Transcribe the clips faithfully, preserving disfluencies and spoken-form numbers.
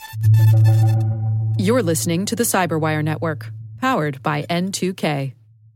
You're listening to the Cyberwire Network, powered by N two K.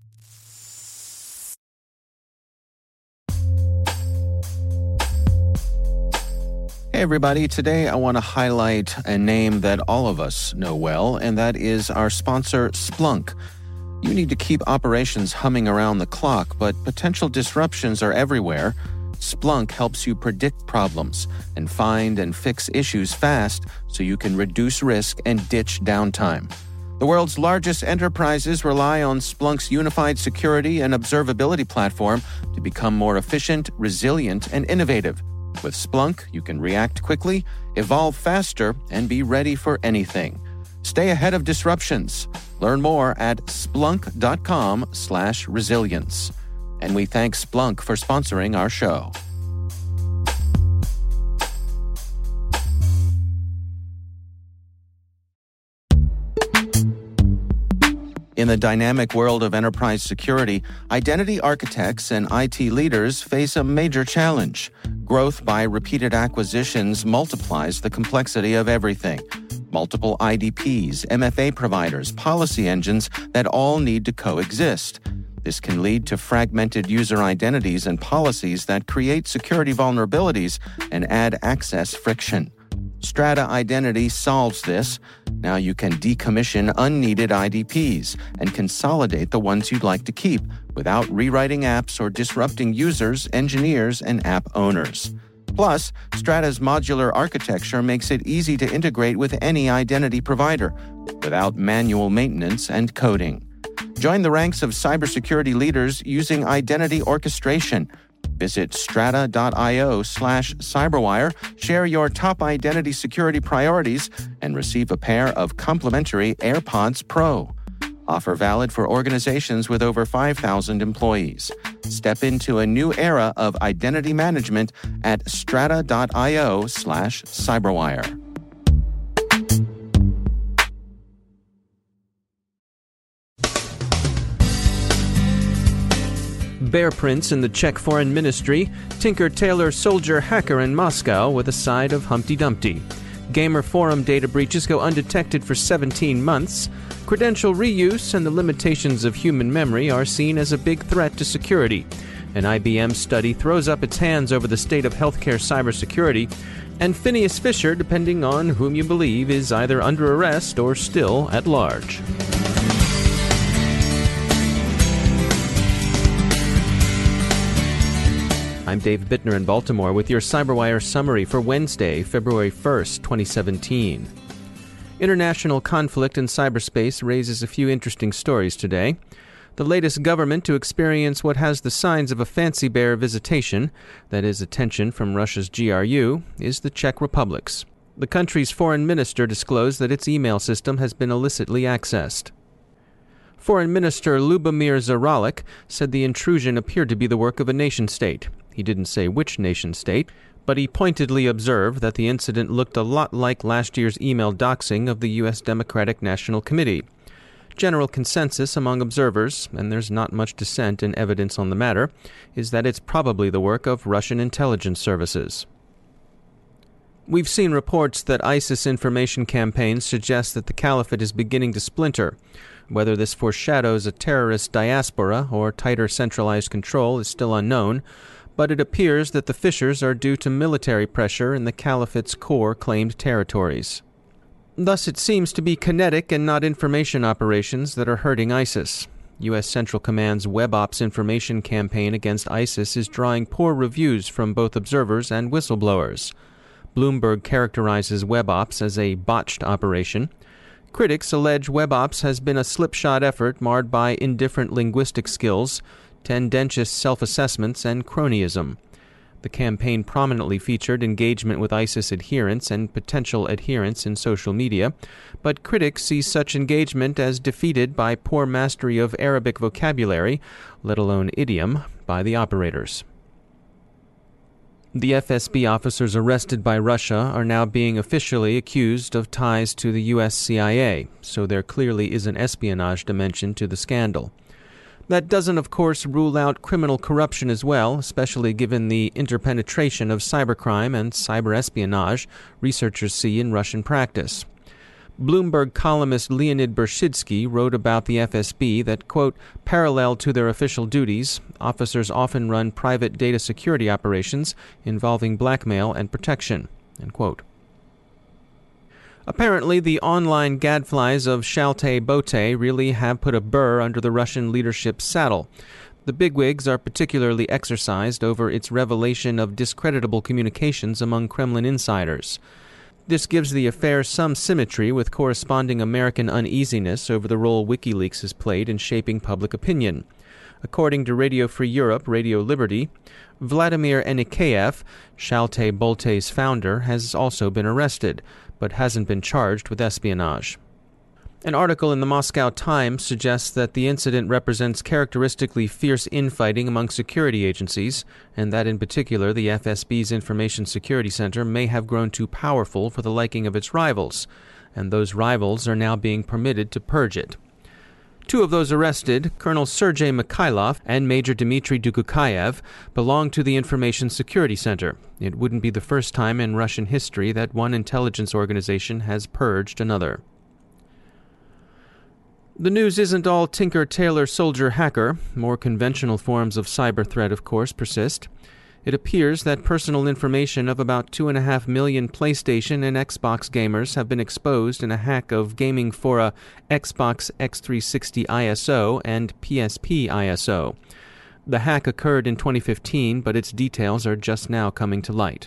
Hey everybody, today I want to highlight a name that all of us know well, and that is our sponsor, Splunk. You need to keep operations humming around the clock, but potential disruptions are everywhere. Splunk helps you predict problems and find and fix issues fast so you can reduce risk and ditch downtime. The world's largest enterprises rely on Splunk's unified security and observability platform to become more efficient, resilient, and innovative. With Splunk, you can react quickly, evolve faster, and be ready for anything. Stay ahead of disruptions. Learn more at splunk.com slash resilience. And we thank Splunk for sponsoring our show. In the dynamic world of enterprise security, identity architects and I T leaders face a major challenge. Growth by repeated acquisitions multiplies the complexity of everything. Multiple I D Ps, M F A providers, policy engines that all need to coexist. This can lead to fragmented user identities and policies that create security vulnerabilities and add access friction. Strata Identity solves this. Now you can decommission unneeded I D Ps and consolidate the ones you'd like to keep without rewriting apps or disrupting users, engineers, and app owners. Plus, Strata's modular architecture makes it easy to integrate with any identity provider without manual maintenance and coding. Join the ranks of cybersecurity leaders using identity orchestration. Visit strata.io slash cyberwire, share your top identity security priorities, and receive a pair of complimentary AirPods Pro. Offer valid for organizations with over five thousand employees. Step into a new era of identity management at strata.io slash cyberwire. Bear prints in the Czech Foreign Ministry, Tinker Tailor Soldier Hacker in Moscow with a side of Humpty Dumpty. Gamer Forum data breaches go undetected for seventeen months. Credential reuse and the limitations of human memory are seen as a big threat to security. An I B M study throws up its hands over the state of healthcare cybersecurity. And Phineas Fisher, depending on whom you believe, is either under arrest or still at large. I'm Dave Bittner in Baltimore with your CyberWire summary for Wednesday, February first, twenty seventeen. International conflict in cyberspace raises a few interesting stories today. The latest government to experience what has the signs of a fancy bear visitation, that is, attention from Russia's G R U, is the Czech Republic's. The country's foreign minister disclosed that its email system has been illicitly accessed. Foreign Minister Lubomir Zaoralek said the intrusion appeared to be the work of a nation-state. He didn't say which nation-state, but he pointedly observed that the incident looked a lot like last year's email doxing of the U S Democratic National Committee. General consensus among observers, and there's not much dissent in evidence on the matter, is that it's probably the work of Russian intelligence services. We've seen reports that ISIS information campaigns suggest that the caliphate is beginning to splinter. Whether this foreshadows a terrorist diaspora or tighter centralized control is still unknown, but it appears that the fissures are due to military pressure in the caliphate's core claimed territories. Thus, it seems to be kinetic and not information operations that are hurting ISIS. U S Central Command's WebOps information campaign against ISIS is drawing poor reviews from both observers and whistleblowers. Bloomberg characterizes WebOps as a botched operation. Critics allege WebOps has been a slipshod effort marred by indifferent linguistic skills, tendentious self-assessments, and cronyism. The campaign prominently featured engagement with ISIS adherents and potential adherents in social media, but critics see such engagement as defeated by poor mastery of Arabic vocabulary, let alone idiom, by the operators. The F S B officers arrested by Russia are now being officially accused of ties to the U S C I A, so there clearly is an espionage dimension to the scandal. That doesn't, of course, rule out criminal corruption as well, especially given the interpenetration of cybercrime and cyber espionage researchers see in Russian practice. Bloomberg columnist Leonid Bershidsky wrote about the F S B that, quote, parallel to their official duties, officers often run private data security operations involving blackmail and protection, end quote. Apparently, the online gadflies of Shalte Bote really have put a burr under the Russian leadership's saddle. The bigwigs are particularly exercised over its revelation of discreditable communications among Kremlin insiders. This gives the affair some symmetry with corresponding American uneasiness over the role WikiLeaks has played in shaping public opinion. According to Radio Free Europe, Radio Liberty, Vladimir Enikeyev, Shalte Bolte's founder, has also been arrested, but hasn't been charged with espionage. An article in the Moscow Times suggests that the incident represents characteristically fierce infighting among security agencies, and that in particular the F S B's Information Security Center may have grown too powerful for the liking of its rivals, and those rivals are now being permitted to purge it. Two of those arrested, Colonel Sergei Mikhailov and Major Dmitry Dugukayev, belong to the Information Security Center. It wouldn't be the first time in Russian history that one intelligence organization has purged another. The news isn't all tinker, tailor, soldier, hacker. More conventional forms of cyber threat, of course, persist. It appears that personal information of about two and a half million PlayStation and Xbox gamers have been exposed in a hack of gaming fora Xbox X three sixty I S O and P S P I S O. The hack occurred in twenty fifteen, but its details are just now coming to light.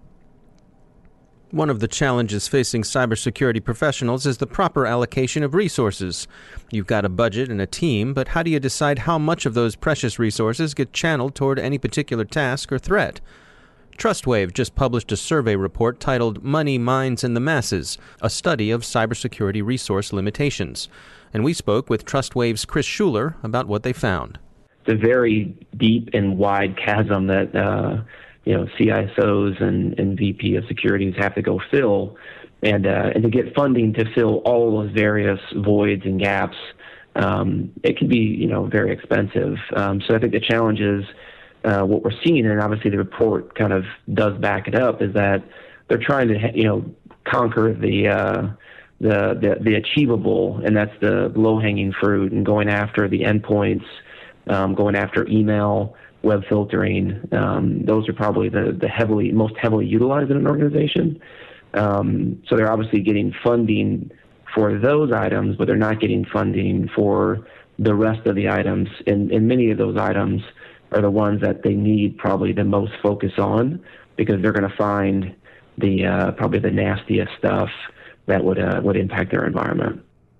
One of the challenges facing cybersecurity professionals is the proper allocation of resources. You've got a budget and a team, but how do you decide how much of those precious resources get channeled toward any particular task or threat? TrustWave just published a survey report titled Money, Minds, and the Masses, a study of cybersecurity resource limitations. And we spoke with TrustWave's Chris Schuler about what they found. It's a very deep and wide chasm that uh, you know, C I S Os and, and V P of securities have to go fill, and uh, and to get funding to fill all those various voids and gaps, um, it can be, you know, very expensive. Um, so I think the challenge is uh, what we're seeing, and obviously the report kind of does back it up, is that they're trying to, you know, conquer the uh, the, the the achievable, and that's the low-hanging fruit, and going after the endpoints, um, going after email, web filtering. Um, those are probably the, the heavily most heavily utilized in an organization. Um, so they're obviously getting funding for those items, but they're not getting funding for the rest of the items. And, and many of those items are the ones that they need probably the most focus on, because they're going to find the uh, probably the nastiest stuff that would uh, would impact their environment.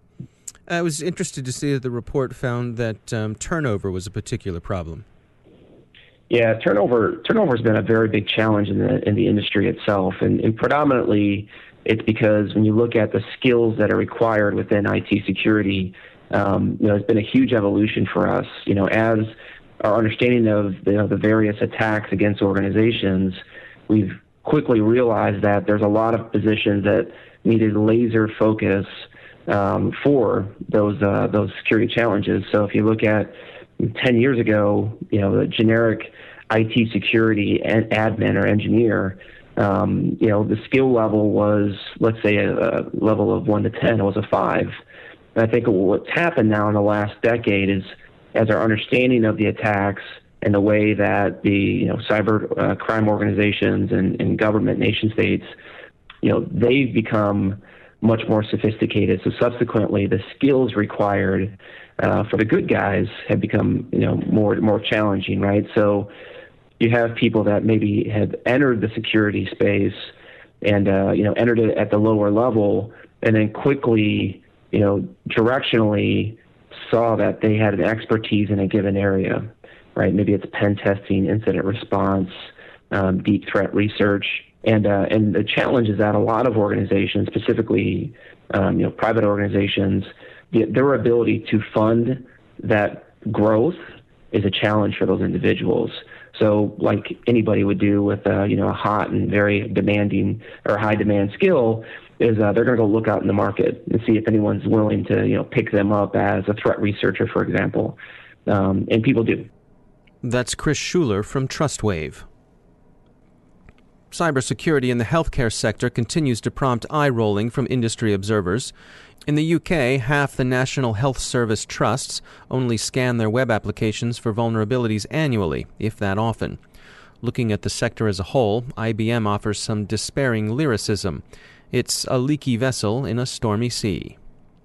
I was interested to see that the report found that um, turnover was a particular problem. Yeah, turnover turnover has been a very big challenge in the in the industry itself, and, and predominantly it's because when you look at the skills that are required within I T security, um, you know, it's been a huge evolution for us. You know, as our understanding of you know, the various attacks against organizations, we've quickly realized that there's a lot of positions that needed laser focus um, for those uh, those security challenges. So if you look at ten years ago, you know, the generic I T security and admin or engineer, um, you know, the skill level was, let's say, a, a level of one to ten. It was a five. And I think what's happened now in the last decade is, as our understanding of the attacks and the way that the, you know, cyber uh, crime organizations and, and government nation states, you know, they've become much more sophisticated. So subsequently, the skills required uh, for the good guys have become, you know, more more challenging, right? So you have people that maybe have entered the security space and, uh, you know, entered it at the lower level, and then quickly, you know, directionally saw that they had an expertise in a given area, right? Maybe it's pen testing, incident response, um, deep threat research. And uh, and the challenge is that a lot of organizations, specifically, um, you know, private organizations, the, their ability to fund that growth is a challenge for those individuals. So, like anybody would do with uh, you know, a hot and very demanding or high demand skill, is uh, they're going to go look out in the market and see if anyone's willing to, you know, pick them up as a threat researcher, for example. um, and people do. That's Chris Schuler from TrustWave. Cybersecurity in the healthcare sector continues to prompt eye-rolling from industry observers. In the U K, half the National Health Service trusts only scan their web applications for vulnerabilities annually, if that often. Looking at the sector as a whole, I B M offers some despairing lyricism. It's a leaky vessel in a stormy sea.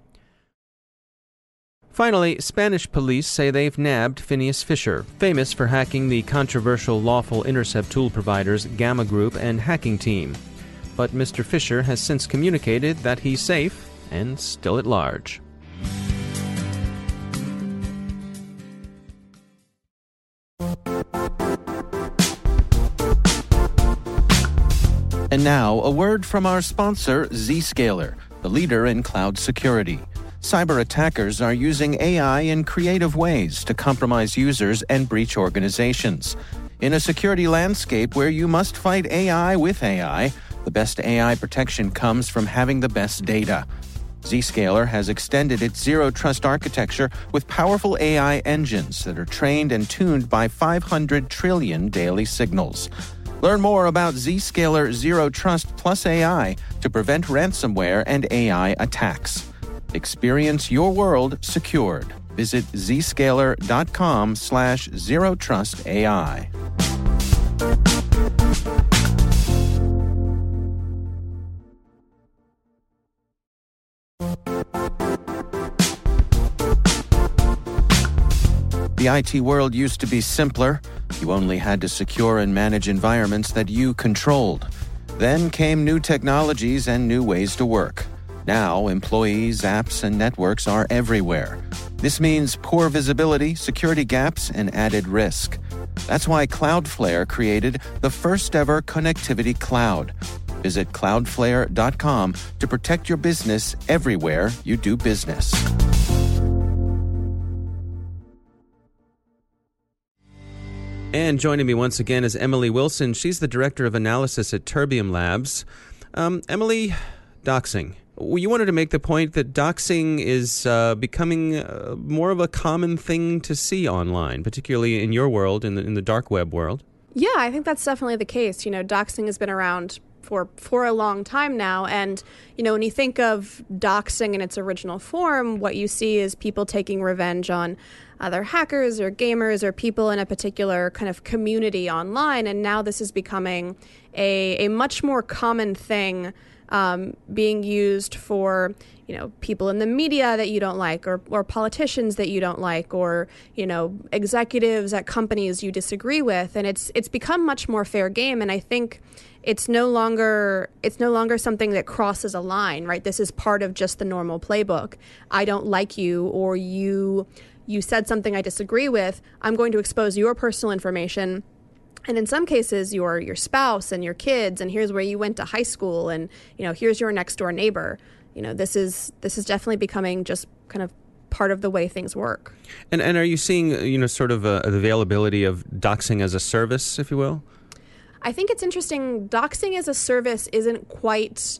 Finally, Spanish police say they've nabbed Phineas Fisher, famous for hacking the controversial lawful intercept tool providers Gamma Group and Hacking Team. But Mister Fisher has since communicated that he's safe and still at large. And now, a word from our sponsor, Zscaler, the leader in cloud security. Cyber attackers are using A I in creative ways to compromise users and breach organizations. In a security landscape where you must fight A I with A I, the best A I protection comes from having the best data. Zscaler has extended its Zero Trust architecture with powerful A I engines that are trained and tuned by five hundred trillion daily signals. Learn more about Zscaler Zero Trust plus A I to prevent ransomware and A I attacks. Experience your world secured. Visit zscaler.com slash zero trust AI. The I T world used to be simpler. You only had to secure and manage environments that you controlled. Then came new technologies and new ways to work. Now, employees, apps, and networks are everywhere. This means poor visibility, security gaps, and added risk. That's why Cloudflare created the first-ever connectivity cloud. Visit cloudflare dot com to protect your business everywhere you do business. And joining me once again is Emily Wilson. She's the Director of Analysis at Terbium Labs. Um, Emily, doxing. You wanted to make the point that doxing is uh, becoming uh, more of a common thing to see online, particularly in your world, in the, in the dark web world. Yeah, I think that's definitely the case. You know, doxing has been around for for a long time now. And, you know, when you think of doxing in its original form, what you see is people taking revenge on other hackers or gamers or people in a particular kind of community online. And now this is becoming a, a much more common thing Um, being used for, you know, people in the media that you don't like, or, or politicians that you don't like, or, you know, executives at companies you disagree with. And it's it's become much more fair game. And I think it's no longer it's no longer something that crosses a line, right? This is part of just the normal playbook. I don't like you, or you you said something I disagree with. I'm going to expose your personal information. And in some cases, your your spouse and your kids, and here's where you went to high school, and, you know, here's your next door neighbor. You know, this is this is definitely becoming just kind of part of the way things work. And and are you seeing, you know, sort of a, the availability of doxing as a service, if you will? I think it's interesting. Doxing as a service isn't quite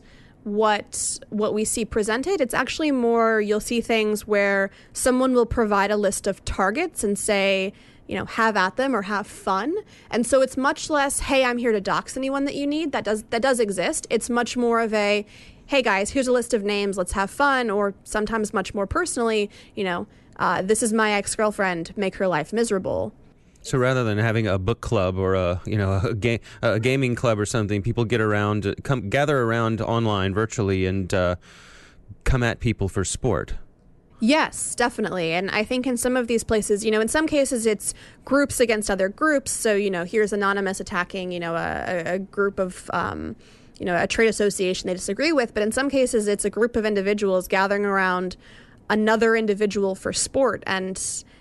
what what we see presented. It's actually more, you'll see things where someone will provide a list of targets and say, you know, have at them or have fun. And so it's much less, hey, I'm here to dox anyone that you need. That does that does exist. It's much more of a, hey guys, here's a list of names, let's have fun. Or sometimes much more personally, you know, uh, this is my ex-girlfriend, make her life miserable. So rather than having a book club or a, you know, a, ga- a gaming club or something, people get around, come gather around online virtually and uh, come at people for sport. Yes, definitely. And I think in some of these places, you know, in some cases it's groups against other groups. So, you know, here's Anonymous attacking, you know, a, a group of, um, you know, a trade association they disagree with. But in some cases, it's a group of individuals gathering around another individual for sport. And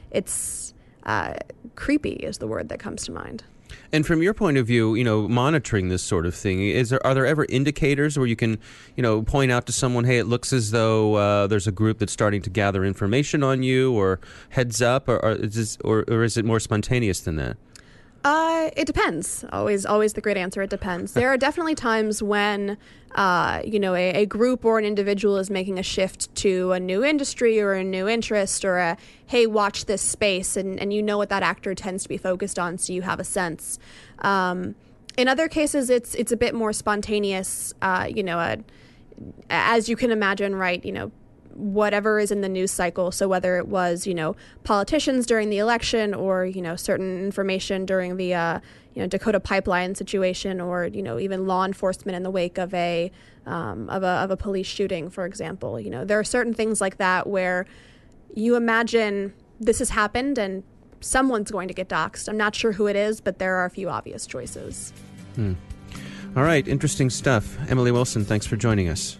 it's uh, creepy is the word that comes to mind. And from your point of view, you know, monitoring this sort of thing, is there are there ever indicators where you can, you know, point out to someone, hey, it looks as though uh, there's a group that's starting to gather information on you, or heads up, or, or, is this, or, or is it more spontaneous than that? Uh, it depends. Always, always the great answer. It depends. There are definitely times when, uh, you know, a, a group or an individual is making a shift to a new industry or a new interest or a, hey, watch this space, and, and you know what that actor tends to be focused on, so you have a sense. Um, in other cases, it's it's a bit more spontaneous. Uh, you know, a, as you can imagine, right? You know, whatever is in the news cycle. So whether it was, you know, politicians during the election or, you know, certain information during the, uh, you know, Dakota pipeline situation, or, you know, even law enforcement in the wake of a, um, of a, of a police shooting, for example. You know, there are certain things like that where you imagine this has happened and someone's going to get doxxed. I'm not sure who it is, but there are a few obvious choices. Hmm. All right. Interesting stuff. Emily Wilson, thanks for joining us.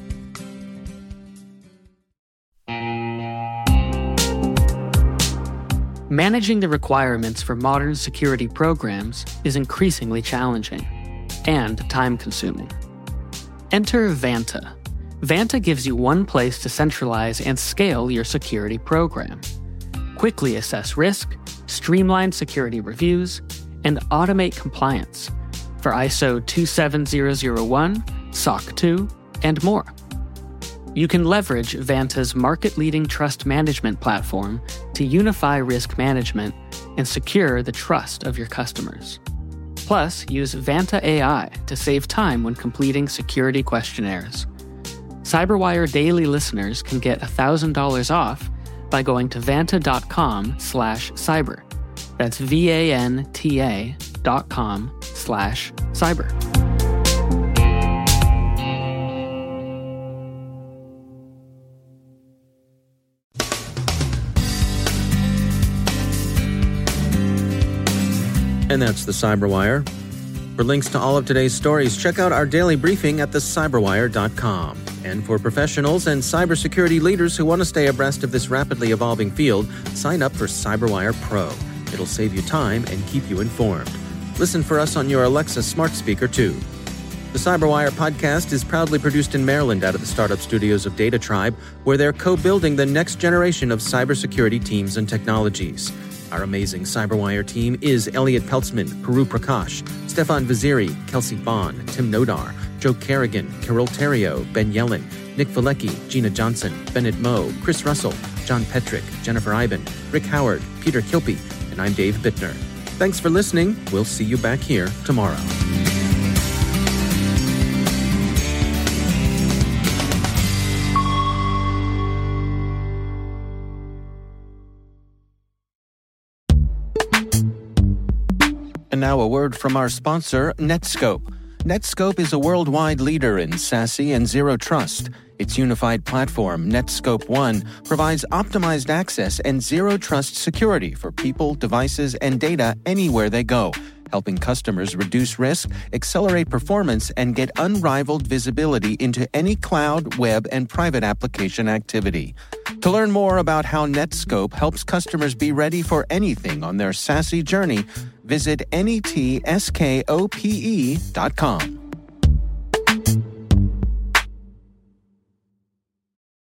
Managing the requirements for modern security programs is increasingly challenging and time-consuming. Enter Vanta. Vanta gives you one place to centralize and scale your security program. Quickly assess risk, streamline security reviews, and automate compliance for I S O two seven zero zero one, S O C two, and more. You can leverage Vanta's market-leading trust management platform to unify risk management and secure the trust of your customers. Plus, use Vanta A I to save time when completing security questionnaires. CyberWire Daily listeners can get one thousand dollars off by going to vanta.com slash cyber. That's V-A-N-T-A dot com slash cyber. And that's the Cyberwire. For links to all of today's stories, check out our daily briefing at the cyberwire dot com. And for professionals and cybersecurity leaders who want to stay abreast of this rapidly evolving field, sign up for CyberWire Pro. It'll save you time and keep you informed. Listen for us on your Alexa smart speaker, too. The Cyberwire podcast is proudly produced in Maryland out of the startup studios of Data Tribe, where they're co-building the next generation of cybersecurity teams and technologies. Our amazing Cyberwire team is Elliot Peltzman, Puru Prakash, Stefan Vaziri, Kelsey Bond, Tim Nodar, Joe Kerrigan, Carol Terrio, Ben Yellen, Nick Valecki, Gina Johnson, Bennett Moe, Chris Russell, John Petrick, Jennifer Iben, Rick Howard, Peter Kilpie, and I'm Dave Bittner. Thanks for listening. We'll see you back here tomorrow. And now a word from our sponsor, Netskope. Netskope is a worldwide leader in SASE and Zero Trust. Its unified platform, Netskope One, provides optimized access and Zero Trust security for people, devices, and data anywhere they go, helping customers reduce risk, accelerate performance, and get unrivaled visibility into any cloud, web, and private application activity. To learn more about how Netskope helps customers be ready for anything on their SASE journey, visit netskope dot com.